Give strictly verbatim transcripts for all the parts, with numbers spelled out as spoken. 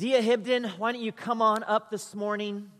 Dia Hibden, why don't you come on up this morning?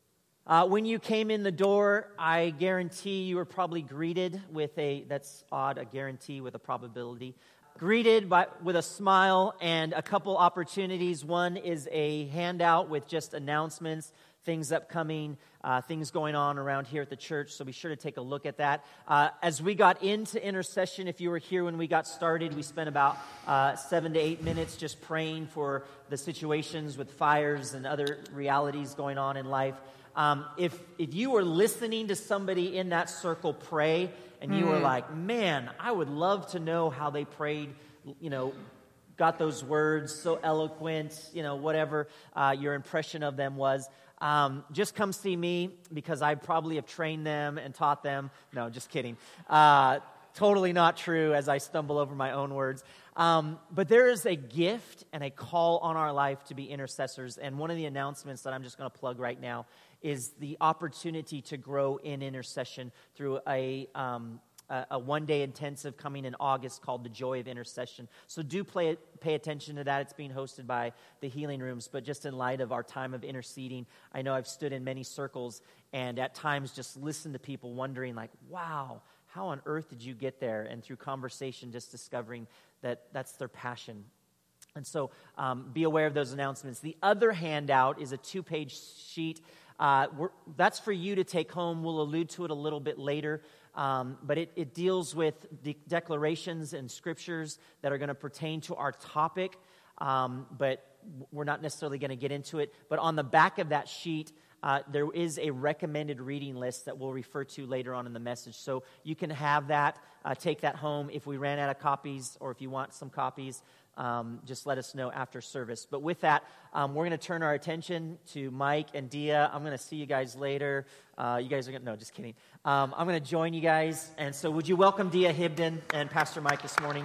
Uh, when you came in the door, I guarantee you were probably greeted with a, that's odd, a guarantee with a probability, greeted by, with a smile and a couple opportunities. One is a handout with just announcements, things upcoming, uh, things going on around here at the church, so be sure to take a look at that. Uh, as we got into intercession, if you were here when we got started, we spent about uh, seven to eight minutes just praying for the situations with fires and other realities going on in life. Um, if if you were listening to somebody in that circle pray, and you mm. were like, man, I would love to know how they prayed, you know, got those words so eloquent, you know, whatever uh, your impression of them was, um, just come see me, because I probably have trained them and taught them. No, just kidding. Uh, totally not true, as I stumble over my own words. Um, but there is a gift and a call on our life to be intercessors. And one of the announcements that I'm just going to plug right now is the opportunity to grow in intercession through a um, a, a one-day intensive coming in August called The Joy of Intercession. So do play, pay attention to that. It's being hosted by the Healing Rooms. But just in light of our time of interceding, I know I've stood in many circles and at times just listened to people wondering like, wow, how on earth did you get there? And through conversation, just discovering that that's their passion. And so um, be aware of those announcements. The other handout is a two-page sheet. Uh, we're, that's for you to take home. We'll allude to it a little bit later. Um, but it, it deals with de- declarations and scriptures that are going to pertain to our topic. Um, but we're not necessarily going to get into it. But on the back of that sheet, Uh, there is a recommended reading list that we'll refer to later on in the message. So you can have that, uh, take that home. If we ran out of copies or if you want some copies, um, just let us know after service. But with that, um, we're going to turn our attention to Mike and Dia. I'm going to see you guys later. Uh, you guys are going to, no, just kidding. Um, I'm going to join you guys. And so would you welcome Dia Hibden and Pastor Mike this morning?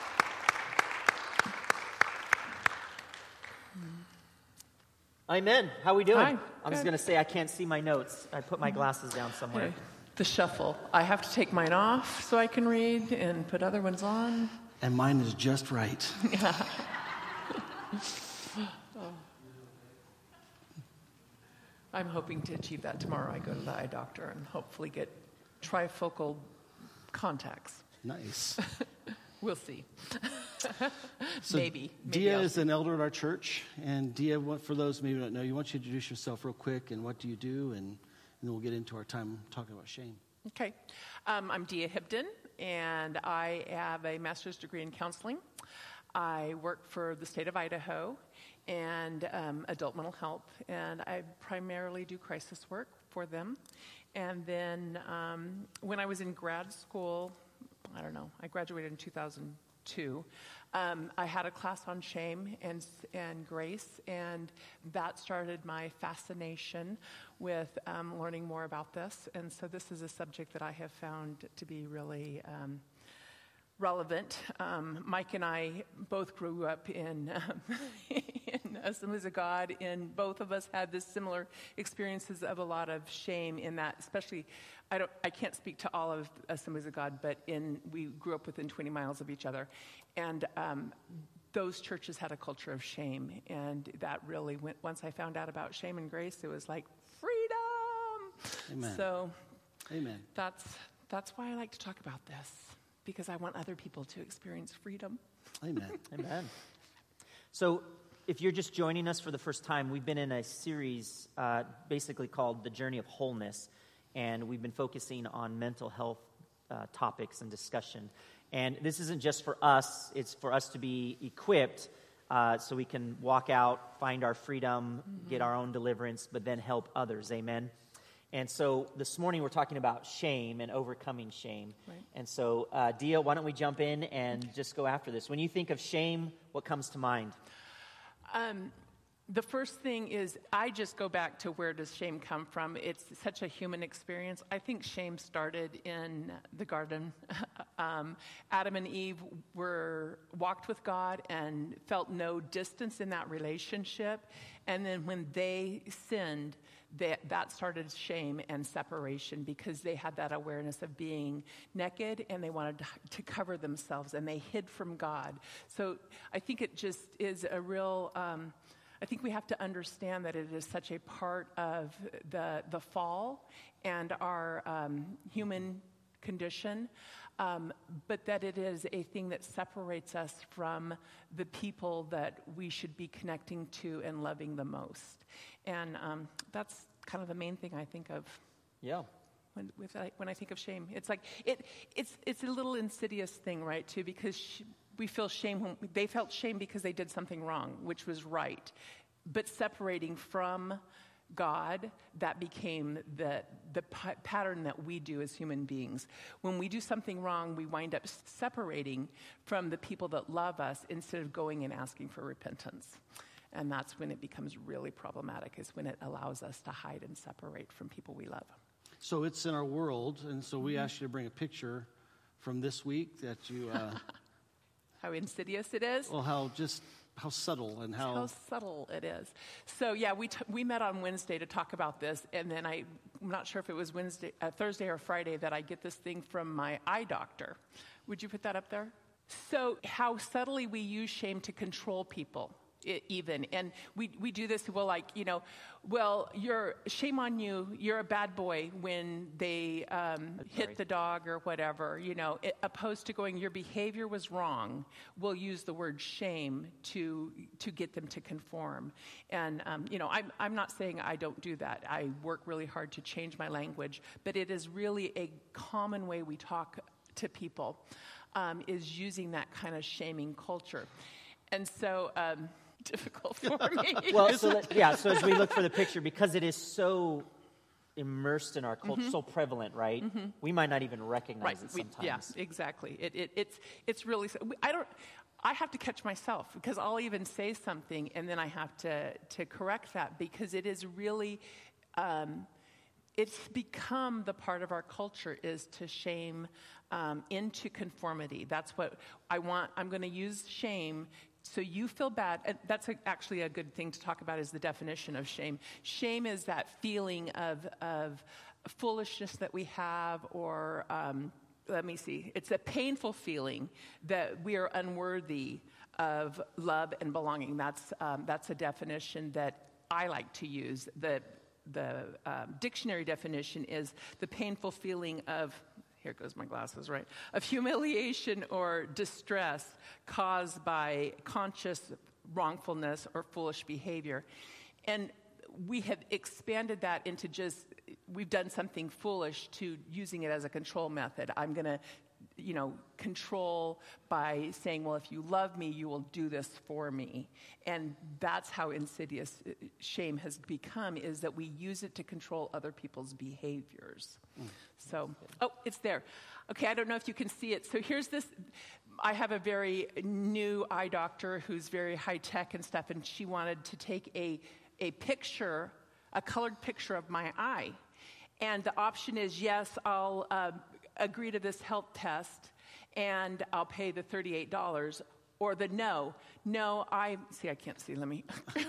Amen. How we doing? Hi. I'm just going to say I can't see my notes. I put my glasses down somewhere. Okay. The shuffle. I have to take mine off so I can read and put other ones on. And mine is just right. Yeah. Oh. I'm hoping to achieve that tomorrow. I go to the eye doctor and hopefully get trifocal contacts. Nice. We'll see. So maybe. maybe Dia I'll is see. an elder at our church. And Dia, for those who maybe don't know, you want you to introduce yourself real quick and what do you do? And, and then we'll get into our time talking about shame. Okay. Um, I'm Dia Hibden, and I have a master's degree in counseling. I work for the state of Idaho and um, adult mental health, and I primarily do crisis work for them. And then um, when I was in grad school, I don't know, I graduated in two thousand two. Um, I had a class on shame and and grace, and that started my fascination with um, learning more about this. And so this is a subject that I have found to be really um, relevant. Um, Mike and I both grew up in, um, in Assemblies of God, and both of us had this similar experiences of a lot of shame in that, especially, I don't, I can't speak to all of Assemblies of God, but in we grew up within twenty miles of each other, and um, those churches had a culture of shame, and that really went, once I found out about shame and grace, it was like, freedom! Amen. So, Amen. that's that's why I like to talk about this, because I want other people to experience freedom. Amen. Amen. So if you're just joining us for the first time, we've been in a series uh, basically called The Journey of Wholeness, and we've been focusing on mental health uh, topics and discussion. And this isn't just for us, it's for us to be equipped uh, so we can walk out, find our freedom, mm-hmm. get our own deliverance, but then help others. Amen. And so this morning we're talking about shame and overcoming shame. Right. And so, uh, Dia, why don't we jump in and just go after this? When you think of shame, what comes to mind? Um, the first thing is, I just go back to where does shame come from? It's such a human experience. I think shame started in the garden. um, Adam and Eve were walked with God and felt no distance in that relationship. And then when they sinned, that, that started shame and separation, because they had that awareness of being naked and they wanted to, to cover themselves, and they hid from God. So I think it just is a real... Um, I think we have to understand that it is such a part of the the fall and our um, human condition, um, but that it is a thing that separates us from the people that we should be connecting to and loving the most. And um, that's kind of the main thing I think of. Yeah. When, with, I, when I think of shame, it's like it. It's it's a little insidious thing, right? Too, because sh- we feel shame when they felt shame because they did something wrong, which was right, but separating from God, that became the the p- pattern that we do as human beings. When we do something wrong, we wind up separating from the people that love us instead of going and asking for repentance. And that's when it becomes really problematic, is when it allows us to hide and separate from people we love. So it's in our world, and so we asked you to bring a picture from this week that you... Uh, how insidious it is. Well, how just... How subtle and how... How subtle it is. So, yeah, we t- we met on Wednesday to talk about this, and then I, I'm not sure if it was Wednesday, uh, Thursday or Friday that I get this thing from my eye doctor. Would you put that up there? So how subtly we use shame to control people. It, even and we we do this well, like, you know, well, you're shame on you, you're a bad boy when they um, hit right. the dog or whatever, you know, it, opposed to going, your behavior was wrong. We'll use the word shame to to get them to conform. And um, you know, I'm I'm not saying I don't do that. I work really hard to change my language, but it is really a common way we talk to people, um, is using that kind of shaming culture. And so um, difficult for me. Well, so that, yeah, so as we look for the picture, because it is so immersed in our culture, mm-hmm. so prevalent, right? Mm-hmm. We might not even recognize right. it sometimes. We, yeah, exactly. It, it, it's it's really, I don't, I have to catch myself because I'll even say something and then I have to, to correct that because it is really, um, it's become the part of our culture is to shame um, into conformity. That's what I want. I'm going to use shame so you feel bad. And that's a, actually a good thing to talk about is the definition of shame. Shame is that feeling of, of foolishness that we have or, um, let me see, it's a painful feeling that we are unworthy of love and belonging. That's, um, that's a definition that I like to use. The, the um, dictionary definition is the painful feeling of, here goes my glasses, right, of humiliation or distress caused by conscious wrongfulness or foolish behavior. And we have expanded that into just, we've done something foolish to using it as a control method. I'm going to, you know, control by saying, well, if you love me, you will do this for me. And that's how insidious shame has become, is that we use it to control other people's behaviors. Mm. So, oh, it's there. Okay, I don't know if you can see it. So here's this. I have a very new eye doctor who's very high-tech and stuff, and she wanted to take a, a picture, a colored picture of my eye. And the option is, yes, I'll uh, agree to this health test, and I'll pay the thirty-eight dollars, or the no. No, I, see, I can't see, let me.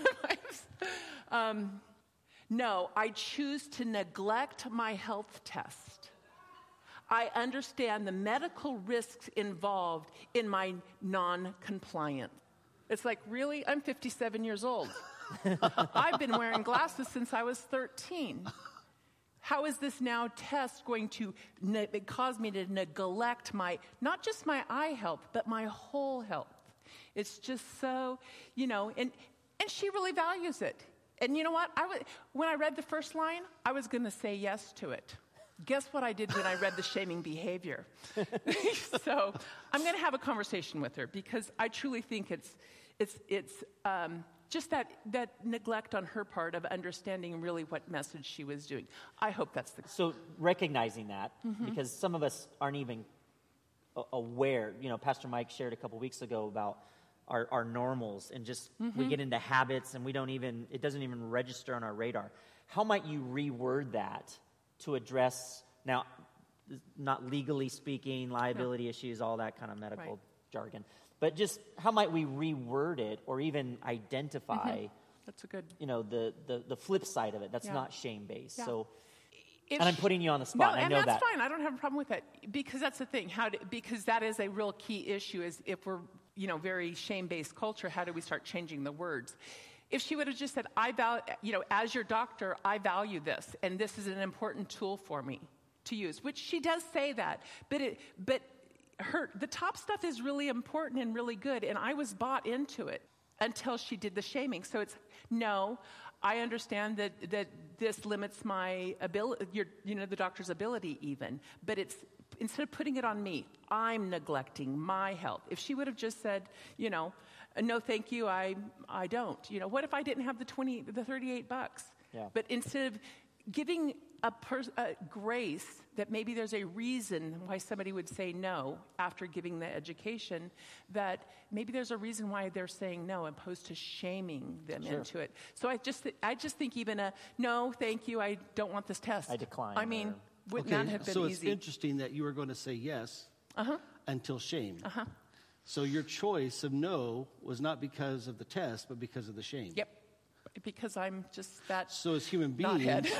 um, no, I choose to neglect my health test. I understand the medical risks involved in my non-compliance. It's like, really? I'm fifty-seven years old. I've been wearing glasses since I was thirteen. How is this now test going to ne- cause me to neglect my, not just my eye health, but my whole health? It's just so, you know, and, and she really values it. And you know what? I w- when I read the first line, I was going to say yes to it. Guess what I did when I read the shaming behavior? So I'm going to have a conversation with her because I truly think it's, it's, it's, um, just that, that neglect on her part of understanding really what message she was doing. I hope that's the... So recognizing that, mm-hmm. because some of us aren't even aware. You know, Pastor Mike shared a couple weeks ago about our, our normals and just mm-hmm. we get into habits and we don't even, it doesn't even register on our radar. How might you reword that to address, now, not legally speaking, liability no. issues, all that kind of medical right. jargon, but just how might we reword it or even identify, mm-hmm. that's a good, you know, the, the, the flip side of it that's yeah. not shame-based. Yeah. So, if and I'm putting you on the spot. No, I and know that's that. fine. I don't have a problem with that because that's the thing. How do, because that is a real key issue is if we're, you know, very shame-based culture, how do we start changing the words? If she would have just said, I val- you know, as your doctor, I value this, and this is an important tool for me to use, which she does say that, but it, but her, the top stuff is really important and really good, and I was bought into it until she did the shaming. So it's, no, I understand that, that this limits my ability, your, you know, the doctor's ability even, but it's, instead of putting it on me, I'm neglecting my health. If she would have just said, you know, no, thank you, I I don't. You know, what if I didn't have the twenty, the thirty-eight bucks? Yeah. But instead of giving a, pers- a grace that maybe there's a reason why somebody would say no after giving the education, that maybe there's a reason why they're saying no, opposed to shaming them Sure. into it. So I just th- I just think even a no, thank you, I don't want this test. I decline, I mean, or- wouldn't Okay, that have been so it's easy? interesting that you were going to say yes Uh-huh. until shame. Uh-huh. So your choice of no was not because of the test, but because of the shame. Yep. Because I'm just that So as human not beings, head.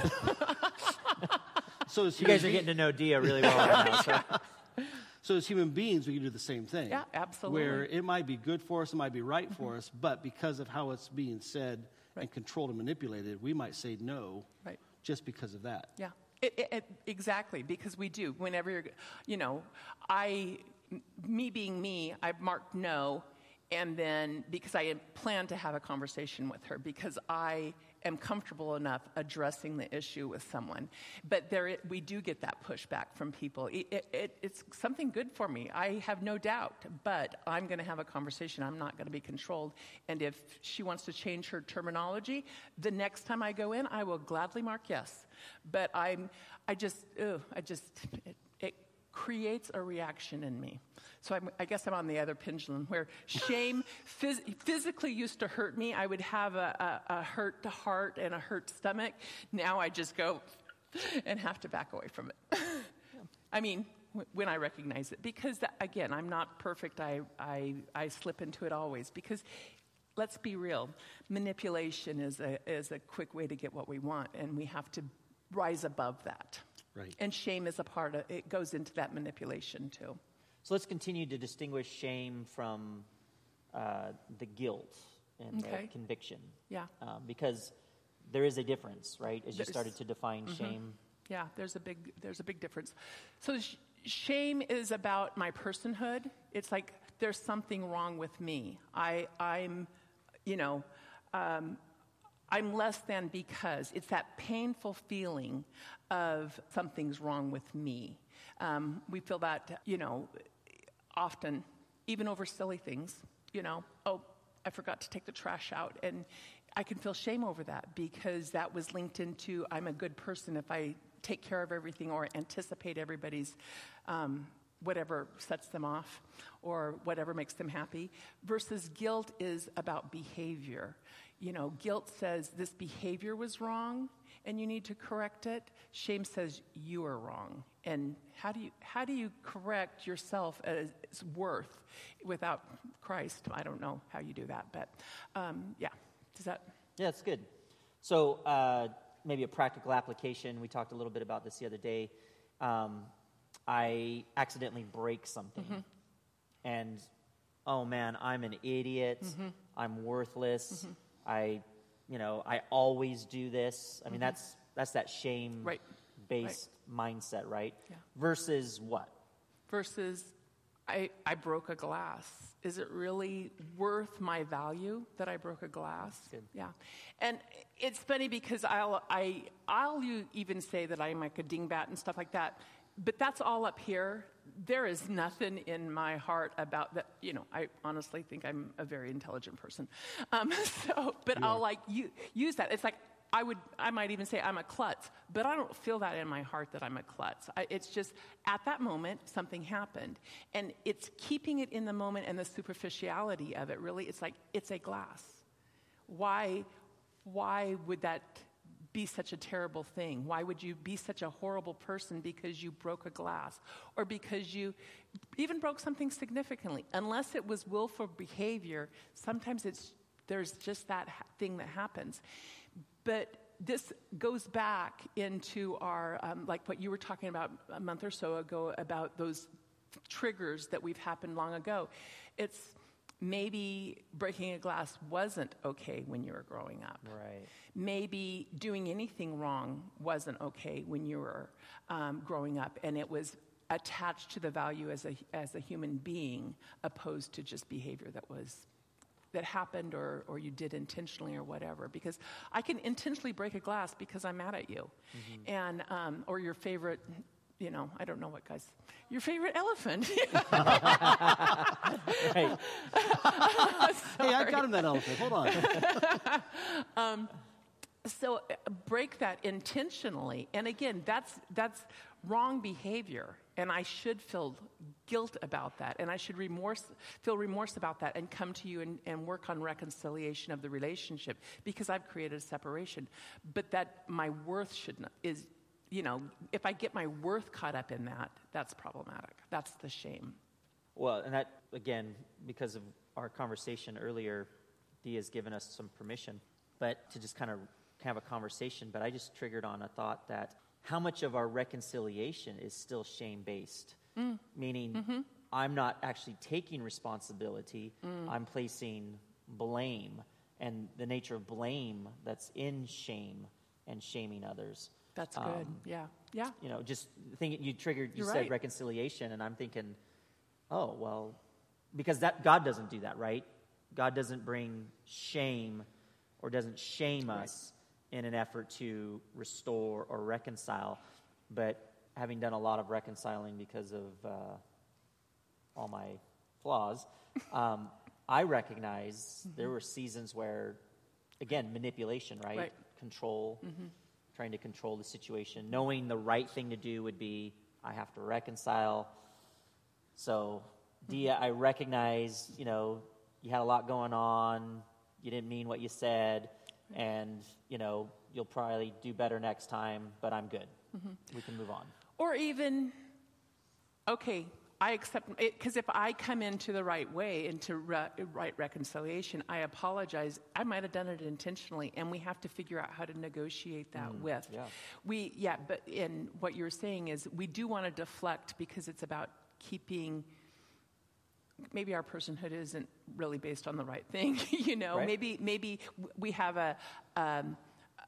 so as You human guys are be- getting to know Dia really well right now. So. so as human beings, we can do the same thing. Yeah, absolutely. Where it might be good for us, it might be right for us, but because of how it's being said Right. and controlled and manipulated, we might say no, Right. just because of that. Yeah, it, it, it, exactly, because we do. Whenever you're, you know, I, m- me being me, I marked no, and then because I had planned to have a conversation with her, because I am comfortable enough addressing the issue with someone. But there, i- we do get that pushback from people. It, it, it, it's something good for me, I have no doubt, but I'm going to have a conversation. I'm not going to be controlled. And if she wants to change her terminology, the next time I go in, I will gladly mark yes. But I'm, I just, ugh, I just, it, it creates a reaction in me. So I'm, I guess I'm on the other pendulum where shame phys- physically used to hurt me. I would have a, a, a hurt heart and a hurt stomach. Now I just go and have to back away from it. I mean, w- when I recognize it. Because, that, again, I'm not perfect. I, I, I slip into it always. Because let's be real. Manipulation is a, is a quick way to get what we want. And we have to rise above that. Right. And shame is a part of it, goes into that manipulation too. So let's continue to distinguish shame from uh, the guilt and Okay. the conviction. Yeah. Um, because there is a difference, right? As you There's- started to define shame. Yeah, there's a big there's a big difference. So sh- shame is about my personhood. It's like there's something wrong with me. I I'm, you know, um, I'm less than because it's that painful feeling of something's wrong with me. Um, we feel that, you know, often, even over silly things. You know, oh, I forgot to take the trash out, and I can feel shame over that because that was linked into I'm a good person if I take care of everything or anticipate everybody's um, whatever sets them off or whatever makes them happy, versus guilt is about behavior. You know, guilt says this behavior was wrong and you need to correct it. Shame says you are wrong. And how do you how do you correct yourself as worth without Christ? I don't know how you do that, but um, yeah. Does that? Yeah, that's good. So uh, maybe a practical application. We talked a little bit about this the other day. Um, I accidentally break something. Mm-hmm. And, oh man, I'm an idiot. Mm-hmm. I'm worthless. I, you know, I always do this. I mean, that's that's that Right. shame-based mindset, right? Yeah. Versus what? Versus, I, I broke a glass. Is it really worth my value that I broke a glass? Good. Yeah. And it's funny because I'll, I, I'll u- even say that I'm like a dingbat and stuff like that, but that's all up here. There is nothing in my heart about that. You know, I honestly think I'm a very intelligent person. Um, so, but I'll like u- use that. It's like, I would, I might even say I'm a klutz, but I don't feel that in my heart that I'm a klutz. I, it's just at that moment something happened, and it's keeping it in the moment and the superficiality of it. Really, it's like it's a glass. Why, why would that be such a terrible thing? Why would you be such a horrible person because you broke a glass, or because you even broke something significantly? Unless it was willful behavior, sometimes it's there's just that ha- thing that happens. But this goes back into our, um, like what you were talking about a month or so ago, about those triggers that we've happened long ago. It's maybe breaking a glass wasn't okay when you were growing up. Right. Maybe doing anything wrong wasn't okay when you were um, growing up, and it was attached to the value as a as a human being, opposed to just behavior that was that happened or or you did intentionally or whatever. Because I can intentionally break a glass because I'm mad at you, mm-hmm. and um, or your favorite. You know, I don't know what guys. Your favorite elephant. Hey, I got him that elephant. Hold on. um, so uh, break that intentionally, and again, that's that's wrong behavior, and I should feel guilt about that, and I should remorse, feel remorse about that, and come to you and, and work on reconciliation of the relationship because I've created a separation. But that my worth should not, is. You know, if I get my worth caught up in that, that's problematic. That's the shame. Well, and that, again, because of our conversation earlier, Dee has given us some permission, but to just kind of have a conversation. But I just triggered on a thought that how much of our reconciliation is still shame-based? Mm. Meaning, mm-hmm. I'm not actually taking responsibility. Mm. I'm placing blame. And the nature of blame that's in shame and shaming others. That's good. Um, yeah. Yeah. You know, just thinking, you triggered, you You're said right. reconciliation, and I'm thinking, oh, well, because that God doesn't do that, right? God doesn't bring shame or doesn't shame right. us in an effort to restore or reconcile. But having done a lot of reconciling because of uh, all my flaws, um, I recognize mm-hmm. there were seasons where, again, manipulation, right? right. Control. Mm-hmm. Trying to control the situation, knowing the right thing to do would be, I have to reconcile. So, Dee, I recognize, you know, you had a lot going on, you didn't mean what you said, and, you know, you'll probably do better next time, but I'm good. Mm-hmm. We can move on. Or even, okay, I accept it, because if I come into the right way, into re- right reconciliation, I apologize. I might have done it intentionally, and we have to figure out how to negotiate that mm, with. Yeah. We, yeah, but in what you're saying is we do want to deflect because it's about keeping. Maybe our personhood isn't really based on the right thing, you know. Right. Maybe maybe we have a. Um,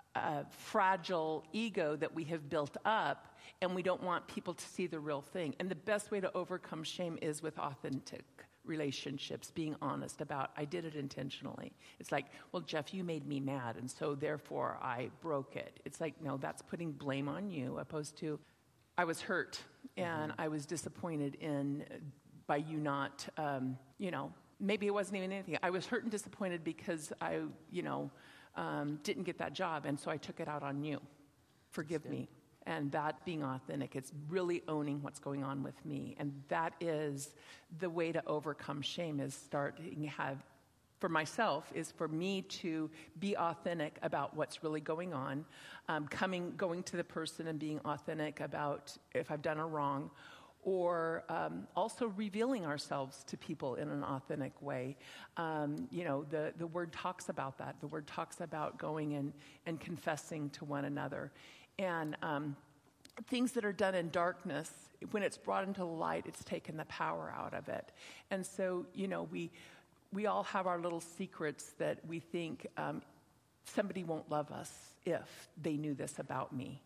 a fragile ego that we have built up, and we don't want people to see the real thing. And the best way to overcome shame is with authentic relationships, being honest about, I did it intentionally. It's like, well, Jeff, you made me mad, and so therefore I broke it. It's like, no, that's putting blame on you, opposed to, I was hurt, and mm-hmm. I was disappointed in, by you not, um, you know, maybe it wasn't even anything. I was hurt and disappointed because I, you know, Um, didn't get that job, and so I took it out on you. Forgive me. And that being authentic, it's really owning what's going on with me. And that is the way to overcome shame, is starting to have, for myself, is for me to be authentic about what's really going on, um, coming, going to the person and being authentic about if I've done a wrong, or um, also revealing ourselves to people in an authentic way. Um, you know, the, the word talks about that. The word talks about going and, and confessing to one another. And um, things that are done in darkness, when it's brought into the light, it's taken the power out of it. And so, you know, we, we all have our little secrets that we think um, somebody won't love us if they knew this about me.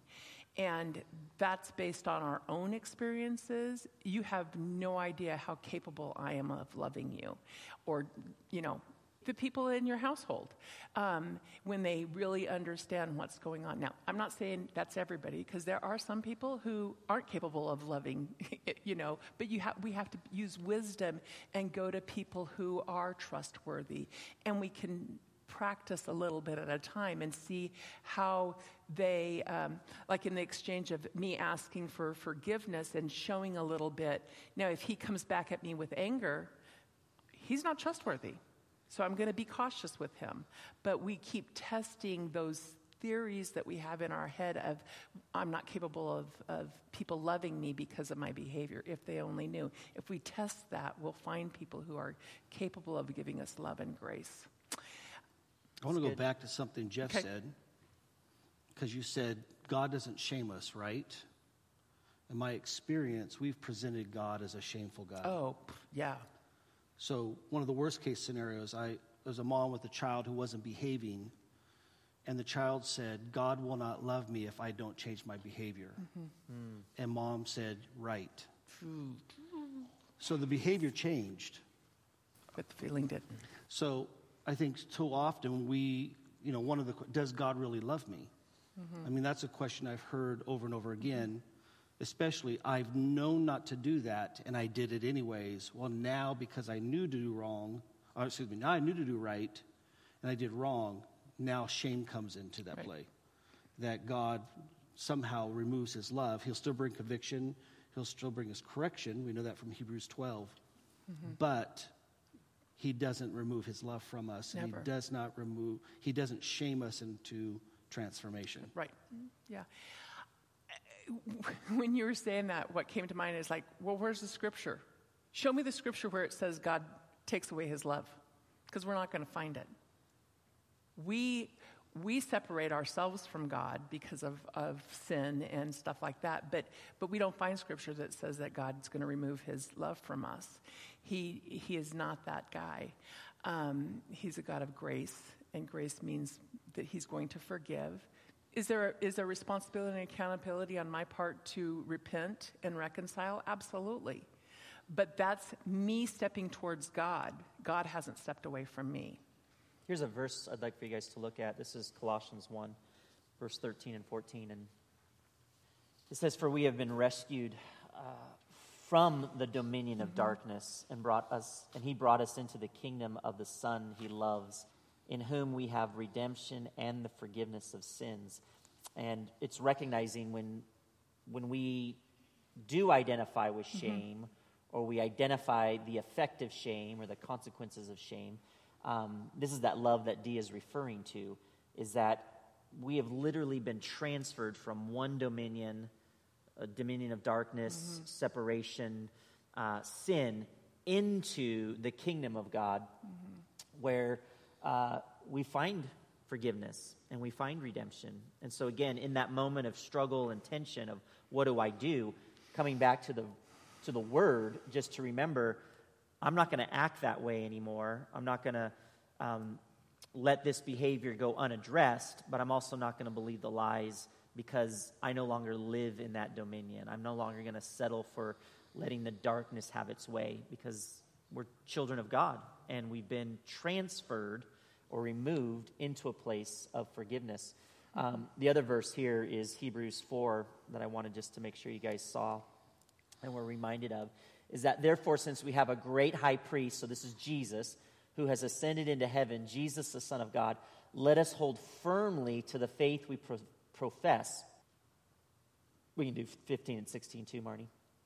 And that's based on our own experiences. You have no idea how capable I am of loving you. Or, you know, the people in your household, um, when they really understand what's going on. Now, I'm not saying that's everybody, because there are some people who aren't capable of loving, you know, but you ha- we have to use wisdom and go to people who are trustworthy. And we can practice a little bit at a time and see how they, um, like in the exchange of me asking for forgiveness and showing a little bit. Now, if he comes back at me with anger, he's not trustworthy. So I'm going to be cautious with him. But we keep testing those theories that we have in our head of, I'm not capable of, of people loving me because of my behavior, if they only knew. If we test that, we'll find people who are capable of giving us love and grace. I want to go good. back to something Jeff Okay. said, because you said God doesn't shame us, right? In my experience, we've presented God as a shameful God. Oh, yeah. So one of the worst case scenarios, I was a mom with a child who wasn't behaving, and the child said, God will not love me if I don't change my behavior. Mm-hmm. Mm. And mom said, right. Mm. So the behavior changed. But the feeling didn't. So I think so often we, you know, one of the, does God really love me? Mm-hmm. I mean, that's a question I've heard over and over again, especially I've known not to do that, and I did it anyways. Well, now because I knew to do wrong, or excuse me, now I knew to do right, and I did wrong, now shame comes into that right. play. That God somehow removes his love. He'll still bring conviction. He'll still bring his correction. We know that from Hebrews twelve. Mm-hmm. But he doesn't remove his love from us. Never. And he does not remove, he doesn't shame us into transformation. Right. Yeah. When you were saying that, what came to mind is like, well, where's the scripture? Show me the scripture where it says God takes away his love, because we're not going to find it. We we separate ourselves from God because of, of sin and stuff like that, but but we don't find scripture that says that God's going to remove his love from us. He he is not that guy. Um, he's a God of grace, and grace means that he's going to forgive. Is there is there responsibility and accountability on my part to repent and reconcile? Absolutely. But that's me stepping towards God. God hasn't stepped away from me. Here's a verse I'd like for you guys to look at. This is Colossians one, verse thirteen and fourteen. And it says, "For we have been rescued uh, from the dominion of mm-hmm. darkness, and brought us, and he brought us into the kingdom of the Son he loves, in whom we have redemption and the forgiveness of sins." And it's recognizing when when we do identify with shame, mm-hmm. or we identify the effect of shame or the consequences of shame, um, this is that love that Dee is referring to, is that we have literally been transferred from one dominion, a dominion of darkness, mm-hmm. separation, uh, sin, into the kingdom of God, mm-hmm. where uh, we find forgiveness and we find redemption. And so again, in that moment of struggle and tension of what do I do, coming back to the to the word, just to remember, I'm not going to act that way anymore. I'm not going to um, let this behavior go unaddressed, but I'm also not going to believe the lies, because I no longer live in that dominion. I'm no longer going to settle for letting the darkness have its way, because we're children of God, and we've been transferred or removed into a place of forgiveness. Um, the other verse here is Hebrews four that I wanted just to make sure you guys saw and were reminded of, is that therefore, since we have a great high priest, so this is Jesus, who has ascended into heaven, Jesus the Son of God, let us hold firmly to the faith we pro- profess. We can do fifteen and sixteen too, Marnie.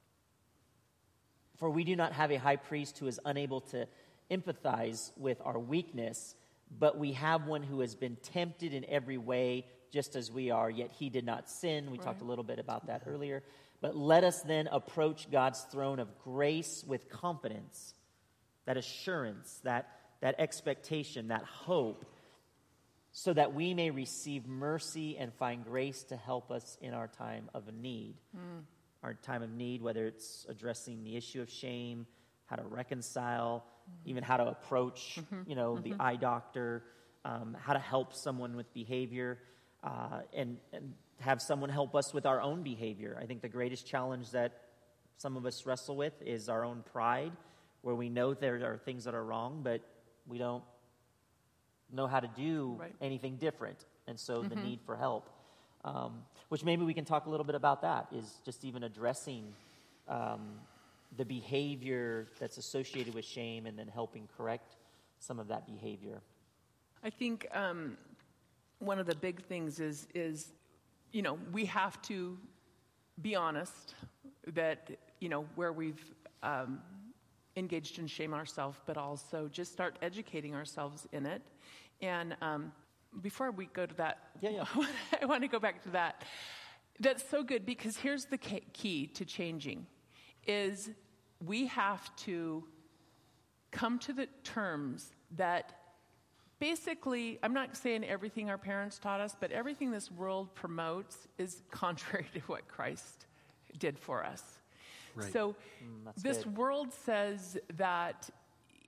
"For we do not have a high priest who is unable to empathize with our weakness, but we have one who has been tempted in every way, just as we are, yet he did not sin." We right. talked a little bit about that earlier. "But let us then approach God's throne of grace with confidence," that assurance, that, that expectation, that hope, "so that we may receive mercy and find grace to help us in our time of need." Mm. Our time of need, whether it's addressing the issue of shame, how to reconcile, mm-hmm. even how to approach, mm-hmm. you know, mm-hmm. the eye doctor, um, how to help someone with behavior, uh, and, and have someone help us with our own behavior. I think the greatest challenge that some of us wrestle with is our own pride, where we know there are things that are wrong, but we don't know how to do right. anything different. And so mm-hmm. the need for help, um, which maybe we can talk a little bit about that, is just even addressing um, the behavior that's associated with shame and then helping correct some of that behavior. I think um, one of the big things is, is, you know, we have to be honest that, you know, where we've um, engaged in shame ourselves, but also just start educating ourselves in it. And um, before we go to that, yeah, yeah. I want to go back to that. That's so good, because here's the key to changing, is we have to come to the terms that basically, I'm not saying everything our parents taught us, but everything this world promotes is contrary to what Christ did for us. Right. So mm, this good. world says that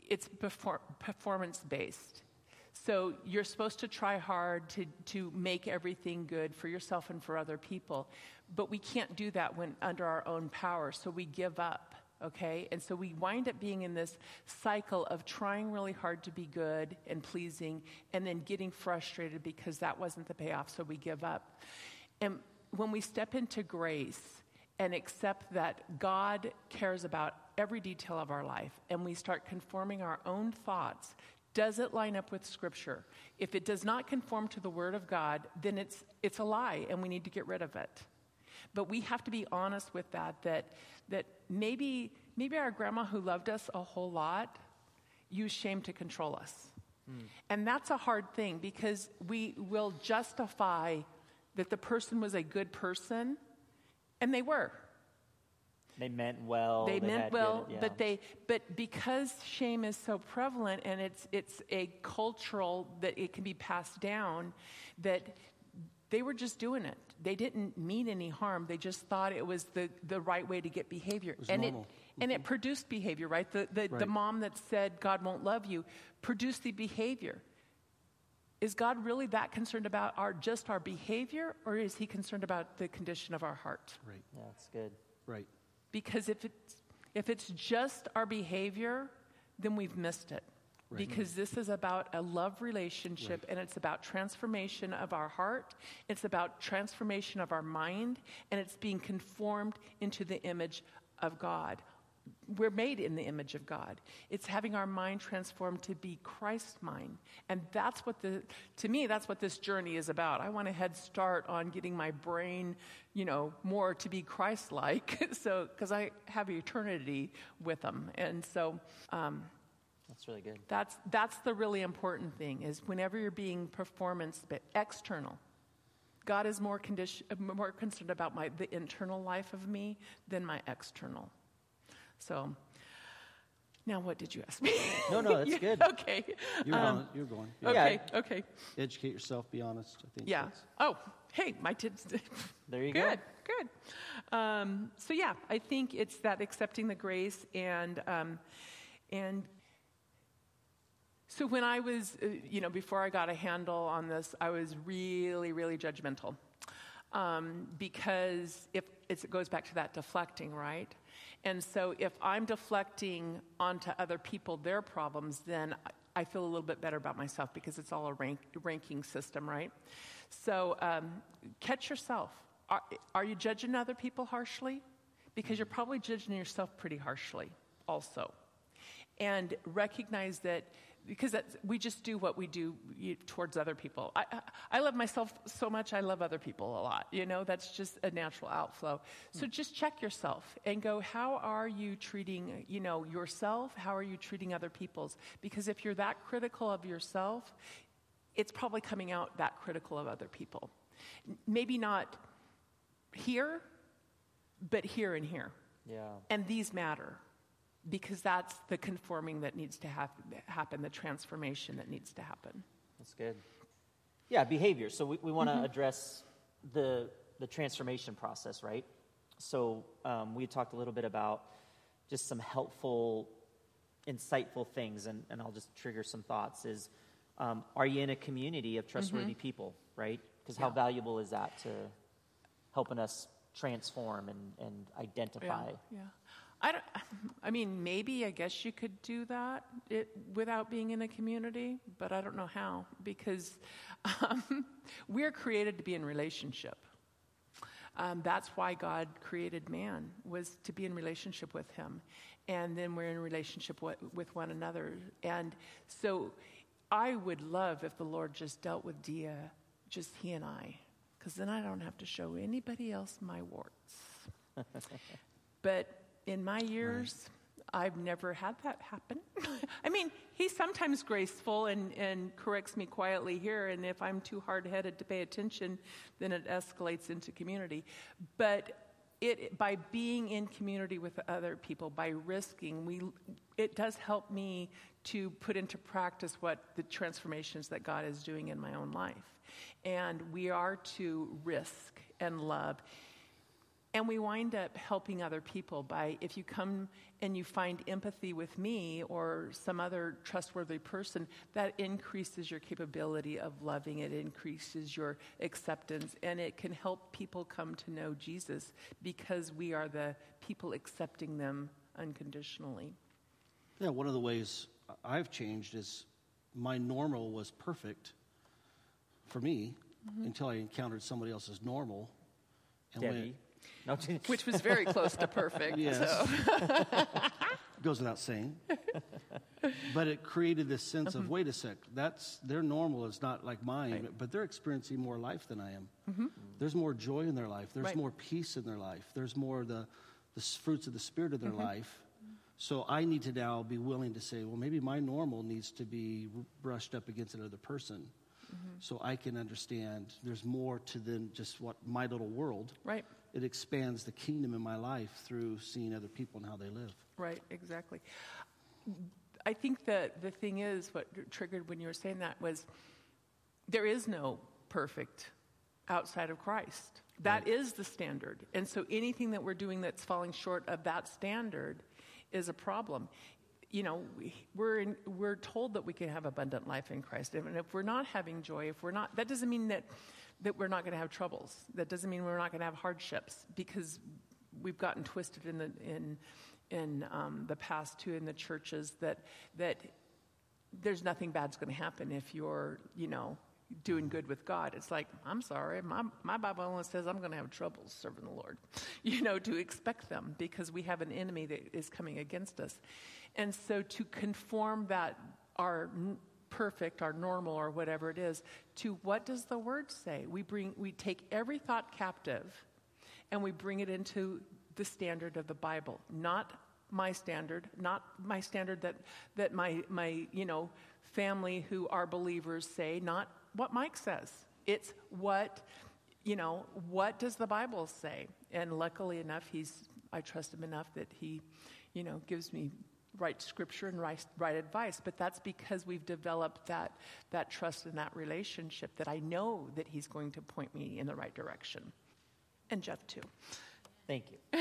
it's perfor- performance-based. So you're supposed to try hard to, to make everything good for yourself and for other people. But we can't do that when under our own power, so we give up, okay? And so we wind up being in this cycle of trying really hard to be good and pleasing and then getting frustrated because that wasn't the payoff, so we give up. And when we step into grace and accept that God cares about every detail of our life and we start conforming our own thoughts, does it line up with Scripture? If it does not conform to the Word of God, then it's it's a lie and we need to get rid of it. But we have to be honest with that, that that maybe maybe our grandma who loved us a whole lot used shame to control us. Mm. And that's a hard thing because we will justify that the person was a good person, and they were. They meant well. They, they meant well, good, yeah. but they but because shame is so prevalent and it's it's a cultural that it can be passed down, that they were just doing it. They didn't mean any harm. They just thought it was the, the right way to get behavior. It was and normal. it mm-hmm. and it produced behavior, right? The the, right. the mom that said God won't love you produced the behavior. Is God really that concerned about our just our behavior, or is he concerned about the condition of our heart? Right. Yeah, that's good. Right. Because if it's, if it's just our behavior, then we've missed it. Right. Because this is about a love relationship, right. and it's about transformation of our heart, it's about transformation of our mind, and it's being conformed into the image of God. We're made in the image of God. It's having our mind transformed to be Christ's mind. And that's what the, to me, that's what this journey is about. I want a head start on getting my brain, you know, more to be Christ-like. So, because I have eternity with him. And so, um, that's really good. That's, that's the really important thing is whenever you're being performance, but external. God is more condition, more concerned about my, the internal life of me than my external. So, now what did you ask me? No, no, that's good. Okay. You're, um, on, you're going. Yeah. Okay, okay. Educate yourself, be honest, I think. Yeah. That's... Oh, hey, my kids. There you good, go. Good, good. Um, so, yeah, I think it's that accepting the grace and, um, and so when I was, uh, you know, before I got a handle on this, I was really, really judgmental. Um, because if it's, it goes back to that deflecting, right? And so if I'm deflecting onto other people their problems, then I, I feel a little bit better about myself because it's all a rank, ranking system, right? So um, catch yourself. Are, are you judging other people harshly? Because you're probably judging yourself pretty harshly also. And recognize that because that's, we just do what we do towards other people. I, I, I love myself so much, I love other people a lot. You know, that's just a natural outflow. So mm. just check yourself and go, how are you treating, you know, yourself? How are you treating other people's? Because if you're that critical of yourself, it's probably coming out that critical of other people. Maybe not here, but here and here. Yeah. And these matter. Because that's the conforming that needs to hap- happen, the transformation that needs to happen. That's good. Yeah, behavior. So we, we want to mm-hmm. address the the transformation process, right? So um, we talked a little bit about just some helpful, insightful things, and, and I'll just trigger some thoughts, is um, are you in a community of trustworthy mm-hmm. people, right? Because how yeah. valuable is that to helping us transform and, and identify? Yeah, yeah. I, don't, I mean, maybe, I guess you could do that it, without being in a community, but I don't know how, because um, we're created to be in relationship. Um, that's why God created man, was to be in relationship with him. And then we're in relationship with, with one another. And so I would love if the Lord just dealt with Dia, just he and I, because then I don't have to show anybody else my warts. But in my years, right. I've never had that happen. I mean, he's sometimes graceful and, and corrects me quietly here, and if I'm too hard-headed to pay attention, then it escalates into community. But it, by being in community with other people, by risking, we it does help me to put into practice what the transformations that God is doing in my own life. And we are to risk and love. And we wind up helping other people by, if you come and you find empathy with me or some other trustworthy person, that increases your capability of loving. It increases your acceptance, and it can help people come to know Jesus because we are the people accepting them unconditionally. Yeah, one of the ways I've changed is my normal was perfect for me mm-hmm. until I encountered somebody else's normal. And Debbie. when, No, Which was very close to perfect. Yes. So. Goes without saying. But it created this sense of, wait a sec, that's their normal is not like mine, Right. but they're experiencing more life than I am. Mm-hmm. There's more joy in their life. There's Right. more peace in their life. There's more the, the s- fruits of the Spirit in their Mm-hmm. life. So I need to now be willing to say, well, maybe my normal needs to be r- brushed up against another person. Mm-hmm. So I can understand there's more to than just what my little world. Right. It expands the kingdom in my life through seeing other people and how they live. Right, exactly. I think that the thing is, what triggered when you were saying that was, there is no perfect outside of Christ. That Right. is the standard. And so anything that we're doing that's falling short of that standard is a problem. You know, we- we're in, we're told that we can have abundant life in Christ. And if we're not having joy, if we're not, that doesn't mean that, that we're not going to have troubles. That doesn't mean we're not going to have hardships, because we've gotten twisted in the in in um, the past too in the churches that that there's nothing bad's going to happen if you're, you know, doing good with God. It's like, I'm sorry, my my Bible only says I'm going to have troubles serving the Lord, you know, to expect them, because we have an enemy that is coming against us. And so to conform that, our n- perfect, our normal, or whatever it is, to what does the Word say? We bring, we take every thought captive, and we bring it into the standard of the Bible, not my standard, not my standard that that my my you know family who are believers say, not what Mike says. It's what, you know, what does the Bible say? And luckily enough, he's I trust him enough that he, you know, gives me right scripture and right, right advice. But that's because we've developed that that trust and that relationship that I know that he's going to point me in the right direction. And Jeff too. Thank you.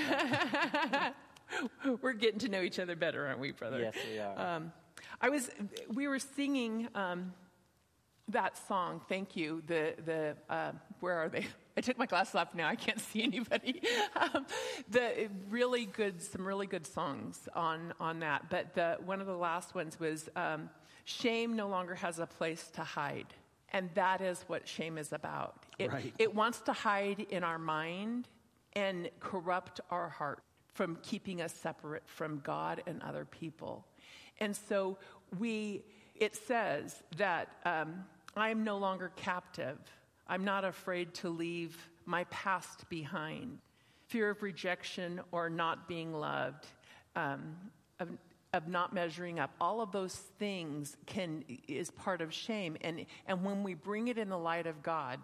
We're getting to know each other better, aren't we, brother? Yes, we are. Um, I was. We were singing um, that song. Thank you. The the uh, where are they? I took my glasses off now. I can't see anybody. um, the really good, some really good songs on on that. But the one of the last ones was um, "Shame no longer has a place to hide," and that is what shame is about. It, Right. it wants to hide in our mind and corrupt our heart from keeping us separate from God and other people. And so we, it says that um, I'm no longer captive. I'm not afraid to leave my past behind. Fear of rejection or not being loved, um, of, of not measuring up. All of those things can is part of shame. And, and when we bring it in the light of God,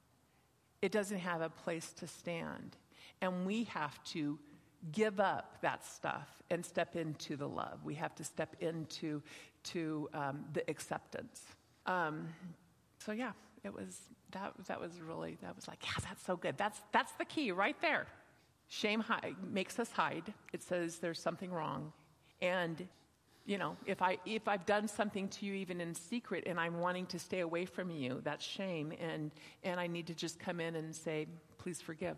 it doesn't have a place to stand. And we have to give up that stuff and step into the love. We have to step into to um, the acceptance. Um, so yeah, it was that. That was really that was like, yeah, that's so good. That's that's the key right there. Shame hide, makes us hide. It says there's something wrong, and you know, if I if I've done something to you even in secret, and I'm wanting to stay away from you, that's shame, and and I need to just come in and say, please forgive.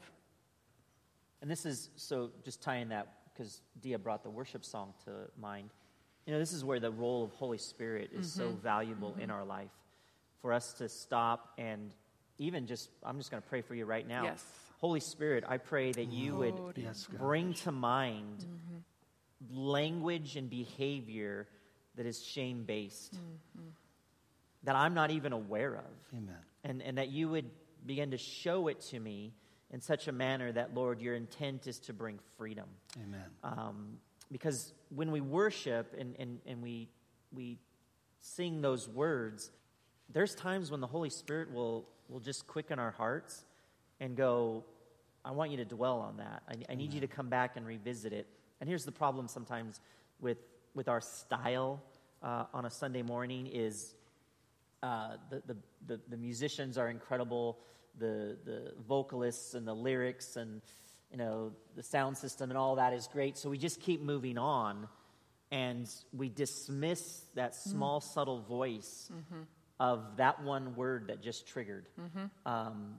And this is, so just tying that, because Dia brought the worship song to mind. You know, this is where the role of Holy Spirit is mm-hmm. so valuable mm-hmm. in our life. For us to stop and even just, I'm just going to pray for you right now. Yes. Holy Spirit, I pray that you would yes, bring to mind mm-hmm. language and behavior that is shame-based, mm-hmm. that I'm not even aware of. Amen. And, and that you would begin to show it to me in such a manner that, Lord, your intent is to bring freedom. Amen. Um, because when we worship and, and, and we we sing those words, there's times when the Holy Spirit will, will just quicken our hearts and go, I want you to dwell on that. I, I need you to come back and revisit it. And here's the problem sometimes with, with our style uh, on a Sunday morning is uh, the, the, the, the musicians are incredible, the the vocalists and the lyrics and you know, the sound system and all that is great. So we just keep moving on, and we dismiss that small, mm-hmm. subtle voice mm-hmm. of that one word that just triggered mm-hmm. um,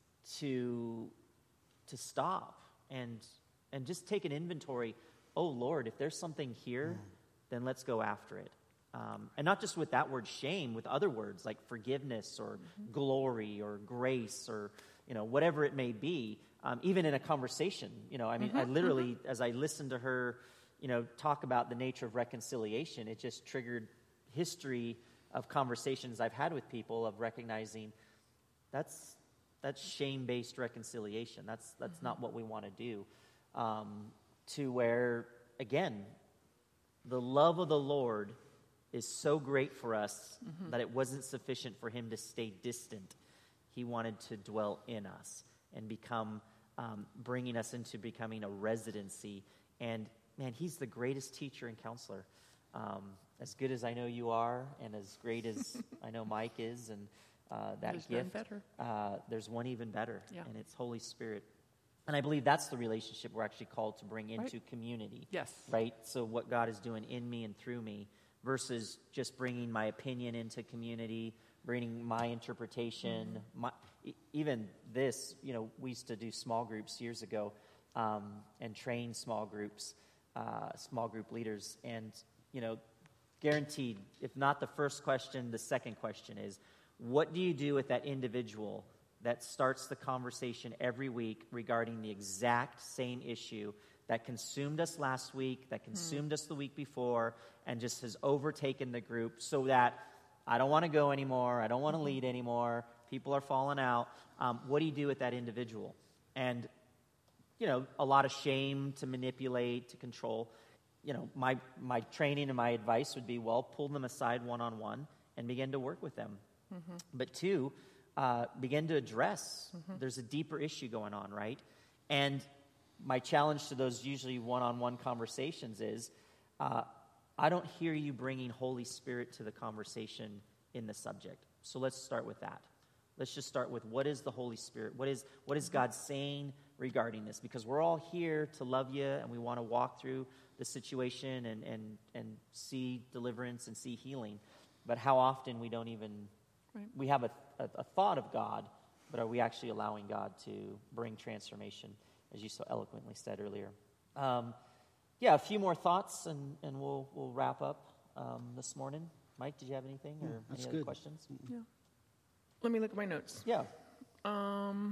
to to stop and and just take an inventory. Oh, Lord, if there's something here, mm. then let's go after it. Um, and not just with that word shame, with other words like forgiveness or mm-hmm. glory or grace or, you know, whatever it may be, um, even in a conversation. You know, I mean, mm-hmm. I literally, mm-hmm. as I listened to her, you know, talk about the nature of reconciliation, it just triggered history of conversations I've had with people of recognizing that's that's shame-based reconciliation. That's that's mm-hmm. not what we want to do. Um, to where, again, the love of the Lord is so great for us mm-hmm. that it wasn't sufficient for him to stay distant. He wanted to dwell in us and become, um, bringing us into becoming a residency. And, man, he's the greatest teacher and counselor. Um, as good as I know you are and as great as I know Mike is and uh, that there's gift, better. Uh, there's one even better, yeah. and it's Holy Spirit. And I believe that's the relationship we're actually called to bring into right. community. Yes. Right? So what God is doing in me and through me versus just bringing my opinion into community, bringing my interpretation. Mm-hmm. My, even this, you know, we used to do small groups years ago um, and train small groups, uh, small group leaders. And, you know, guaranteed, if not the first question, the second question is, what do you do with that individual that starts the conversation every week regarding the exact same issue that consumed us last week, that consumed mm. us the week before, and just has overtaken the group so that I don't want to go anymore, I don't want to lead anymore, people are falling out. Um, what do you do with that individual? And, you know, a lot of shame to manipulate, to control. You know, my, my training and my advice would be, well, pull them aside one-on-one and begin to work with them. Mm-hmm. But two, Uh, begin to address. Mm-hmm. There's a deeper issue going on, right? And my challenge to those usually one-on-one conversations is, uh, I don't hear you bringing Holy Spirit to the conversation in the subject. So let's start with that. Let's just start with what is the Holy Spirit? What is what is God saying regarding this? Because we're all here to love you, and we want to walk through the situation and and and see deliverance and see healing. But how often we don't even right. we have a A, a thought of God, but are we actually allowing God to bring transformation, as you so eloquently said earlier? Um, yeah, a few more thoughts, and, and we'll we'll wrap up um, this morning. Mike, did you have anything or yeah, any good. other questions? Yeah. Let me look at my notes. Yeah. Um.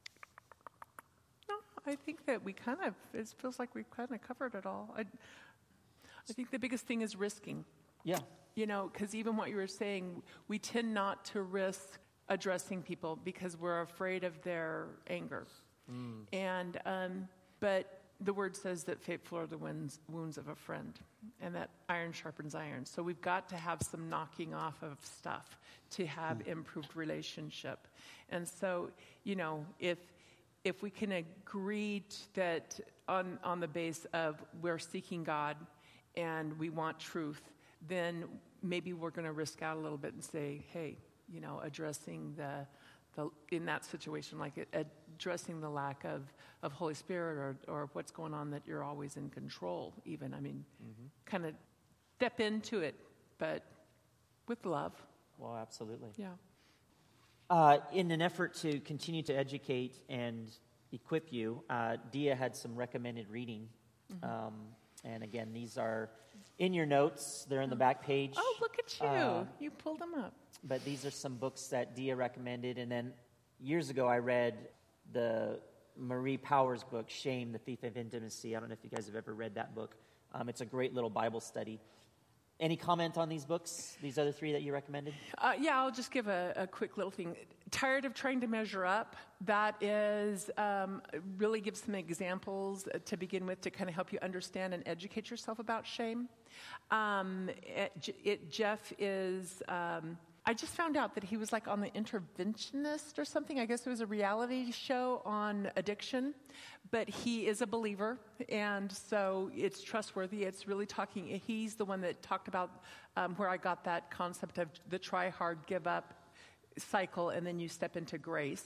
No, I think that we kind of, it feels like we've kind of covered it all. I, I think the biggest thing is risking. Yeah. You know, because even what you were saying, we tend not to risk addressing people because we're afraid of their anger. Mm. And, um, but the word says that faithful are the wounds, wounds of a friend, and that iron sharpens iron. So we've got to have some knocking off of stuff to have mm. improved relationship. And so, you know, if if we can agree that on, on the base of we're seeking God and we want truth, then maybe we're going to risk out a little bit and say, hey, you know, addressing the, the in that situation, like it, addressing the lack of, of Holy Spirit or, or what's going on that you're always in control even. I mean, mm-hmm. kind of step into it, but with love. Well, absolutely. Yeah. Uh, in an effort to continue to educate and equip you, uh, Dia had some recommended reading. Mm-hmm. Um, and again, these are in your notes. They're in the back page. Oh, look at you. Uh, you pulled them up. But these are some books that Dia recommended. And then years ago, I read the Marie Powers book, Shame, the Thief of Intimacy. I don't know if you guys have ever read that book. Um, it's a great little Bible study. Any comment on these books, these other three that you recommended? Uh, yeah, I'll just give a, a quick little thing. Tired of trying to measure up? That is, um, really gives some examples to begin with to kind of help you understand and educate yourself about shame. Um, it, it, Jeff is... Um, I just found out that he was like on The Interventionist or something. I guess it was a reality show on addiction. But he is a believer, and so it's trustworthy. It's really talking, he's the one that talked about um, where I got that concept of the try hard, give up cycle, and then you step into grace.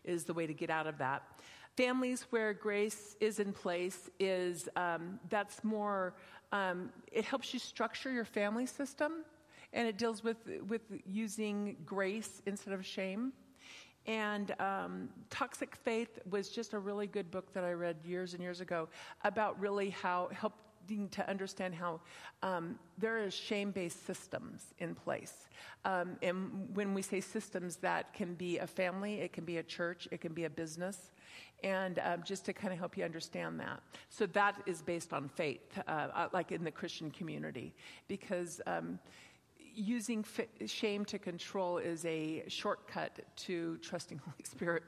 is the way to get out of that. Families where grace is in place is, um, that's more, um, it helps you structure your family system, and it deals with, with using grace instead of shame. And um, Toxic Faith was just a really good book that I read years and years ago about really how, helping to understand how um, there is shame-based systems in place. Um, and when we say systems, that can be a family, it can be a church, it can be a business. And um, just to kind of help you understand that. So that is based on faith, uh, like in the Christian community. Because um, using f- shame to control is a shortcut to trusting Holy Spirit.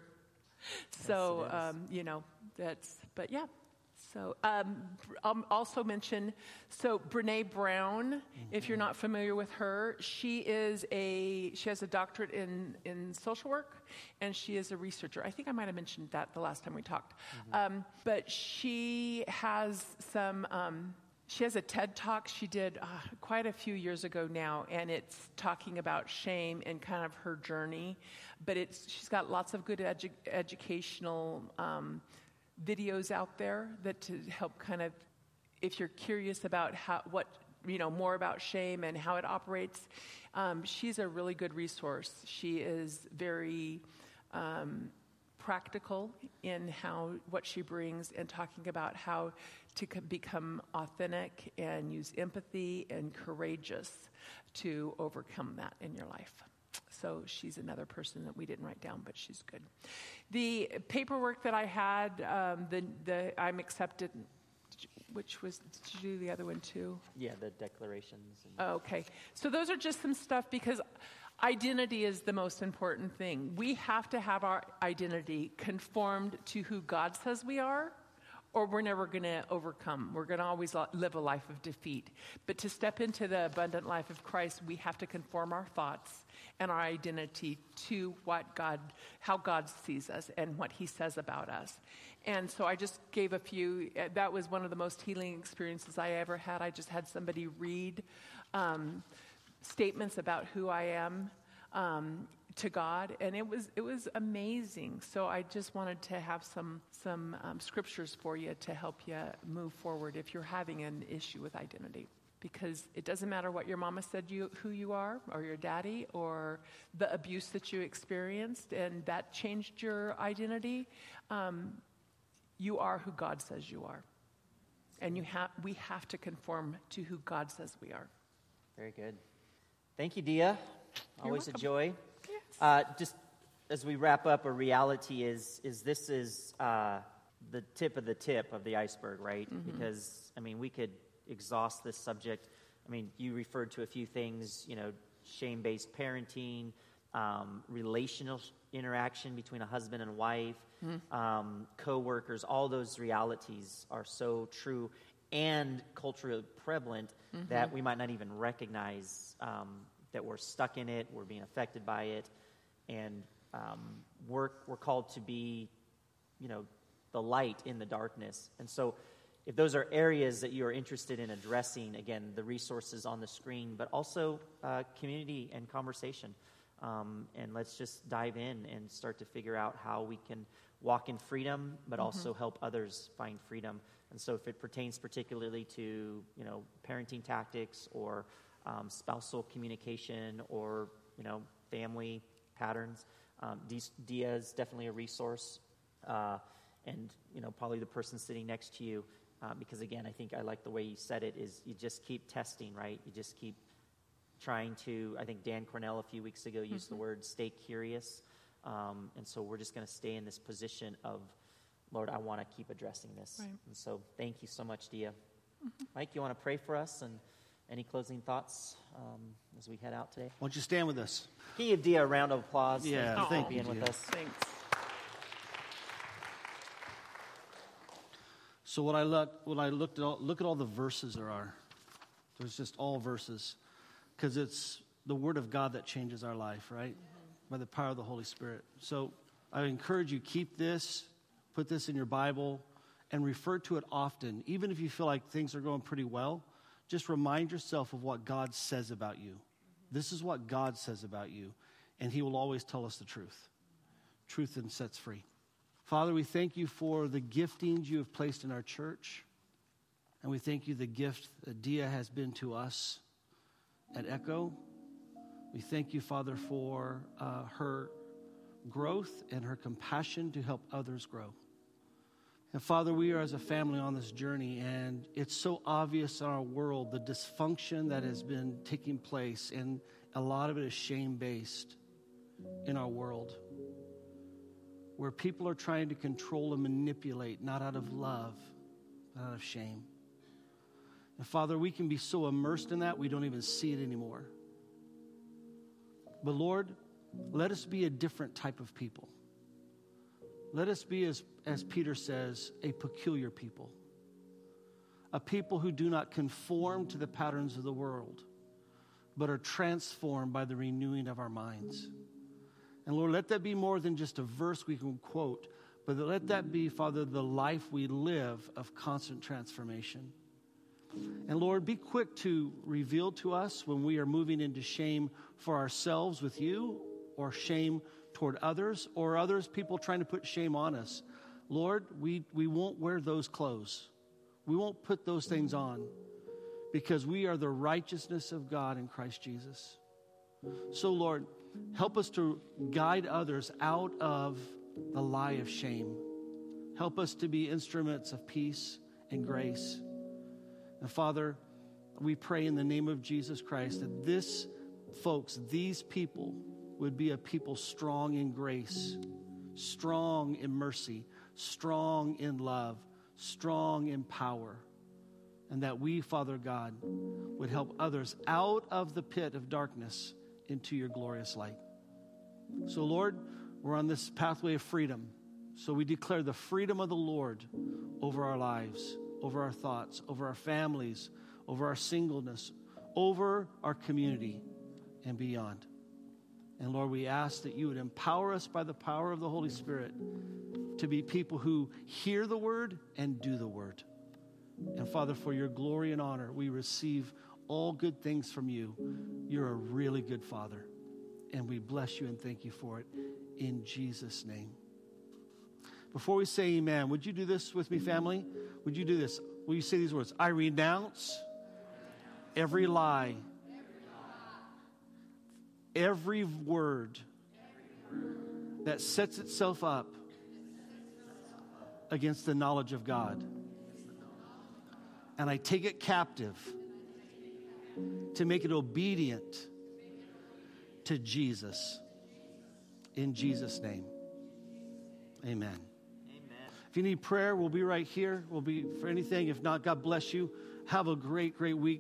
So, yes, um, you know, that's, but yeah. So um, I'll also mention, so Brene Brown, mm-hmm. if you're not familiar with her, she is a, she has a doctorate in, in social work, and she is a researcher. I think I might have mentioned that the last time we talked. Mm-hmm. Um, but she has some, um, she has a TED Talk she did uh, quite a few years ago now, and it's talking about shame and kind of her journey. But it's she's got lots of good edu- educational um videos out there that to help kind of, if you're curious about how, what, you know, more about shame and how it operates, um, she's a really good resource. She is very um, practical in how, what she brings, and talking about how to c- become authentic and use empathy and courageous to overcome that in your life. So she's another person that we didn't write down, but she's good. The paperwork that I had, um, the the I'm accepted, which was, did you do the other one too? Yeah, the declarations. And oh, okay. So those are just some stuff, because identity is the most important thing. We have to have our identity conformed to who God says we are, or we're never going to overcome. We're going to always live a life of defeat. But to step into the abundant life of Christ, we have to conform our thoughts and our identity to what God, how God sees us and what he says about us. And so I just gave a few. That was one of the most healing experiences I ever had. I just had somebody read um, statements about who I am um, to God, and it was it was amazing. So I just wanted to have some some um, scriptures for you to help you move forward if you're having an issue with identity. Because it doesn't matter what your mama said you who you are, or your daddy, or the abuse that you experienced, and that changed your identity. Um, you are who God says you are, and you have we have to conform to who God says we are. Very good. Thank you, Dia. Always welcome. a joy. Yes. Uh, just as we wrap up, a reality is is this is uh, the tip of the tip of the iceberg, right? Mm-hmm. Because I mean, we could exhaust this subject. I mean, you referred to a few things, you know, shame-based parenting, um, relational interaction between a husband and wife, mm. um, co-workers. All those realities are so true and culturally prevalent mm-hmm. that we might not even recognize um, that we're stuck in it, we're being affected by it, and um, we're, we're called to be, you know, the light in the darkness. And so if those are areas that you are interested in addressing, again, the resources on the screen, but also uh, community and conversation. Um, and let's just dive in and start to figure out how we can walk in freedom, but mm-hmm. also help others find freedom. And so if it pertains particularly to, you know, parenting tactics or um, spousal communication or, you know, family patterns, um, Dia is definitely a resource. Uh, and, you know, probably the person sitting next to you. Uh, because, again, I think I like the way you said it, is you just keep testing, right? You just keep trying to, I think Dan Cornell a few weeks ago used mm-hmm. the word stay curious. Um, and so we're just going to stay in this position of, Lord, I want to keep addressing this. Right. And so thank you so much, Dia. Mm-hmm. Mike, you want to pray for us? And any closing thoughts um, as we head out today? Why don't you stand with us? Can you give Dia a round of applause? Yeah, thank, thank you you, for being Dia. with us. Thanks. So what I look, when I looked at all, look at all the verses there are. There's just all verses, because it's the Word of God that changes our life, right? Mm-hmm. By the power of the Holy Spirit. So I encourage you, keep this, put this in your Bible, and refer to it often. Even if you feel like things are going pretty well, just remind yourself of what God says about you. Mm-hmm. This is what God says about you, and He will always tell us the truth. truth and sets free. Father, we thank you for the giftings you have placed in our church. And we thank you the gift that Dia has been to us at Echo. We thank you, Father, for uh, her growth and her compassion to help others grow. And Father, we are as a family on this journey, and it's so obvious in our world, the dysfunction that has been taking place, and a lot of it is shame-based in our world, where people are trying to control and manipulate, not out of love, but out of shame. And Father, we can be so immersed in that, we don't even see it anymore. But Lord, let us be a different type of people. Let us be, as, as Peter says, a peculiar people. A people who do not conform to the patterns of the world, but are transformed by the renewing of our minds. And Lord, let that be more than just a verse we can quote, but let that be, Father, the life we live of constant transformation. And Lord, be quick to reveal to us when we are moving into shame for ourselves with you, or shame toward others, or others, people trying to put shame on us. Lord, we, we won't wear those clothes. We won't put those things on, because we are the righteousness of God in Christ Jesus. So Lord, help us to guide others out of the lie of shame. Help us to be instruments of peace and grace. And Father, we pray in the name of Jesus Christ that this, folks, these people would be a people strong in grace, strong in mercy, strong in love, strong in power. And that we, Father God, would help others out of the pit of darkness into your glorious light. So Lord, we're on this pathway of freedom. So we declare the freedom of the Lord over our lives, over our thoughts, over our families, over our singleness, over our community and beyond. And Lord, we ask that you would empower us by the power of the Holy Spirit to be people who hear the word and do the word. And Father, for your glory and honor, we receive all good things from you. You're a really good Father. And we bless you and thank you for it in Jesus' name. Before we say amen, would you do this with me, family? Would you do this? Will you say these words? I renounce every lie, every word that sets itself up against the knowledge of God. And I take it captive to make it obedient to Jesus. In Jesus' name, amen. If you need prayer, we'll be right here. We'll be for anything. If not, God bless you. Have a great, great week.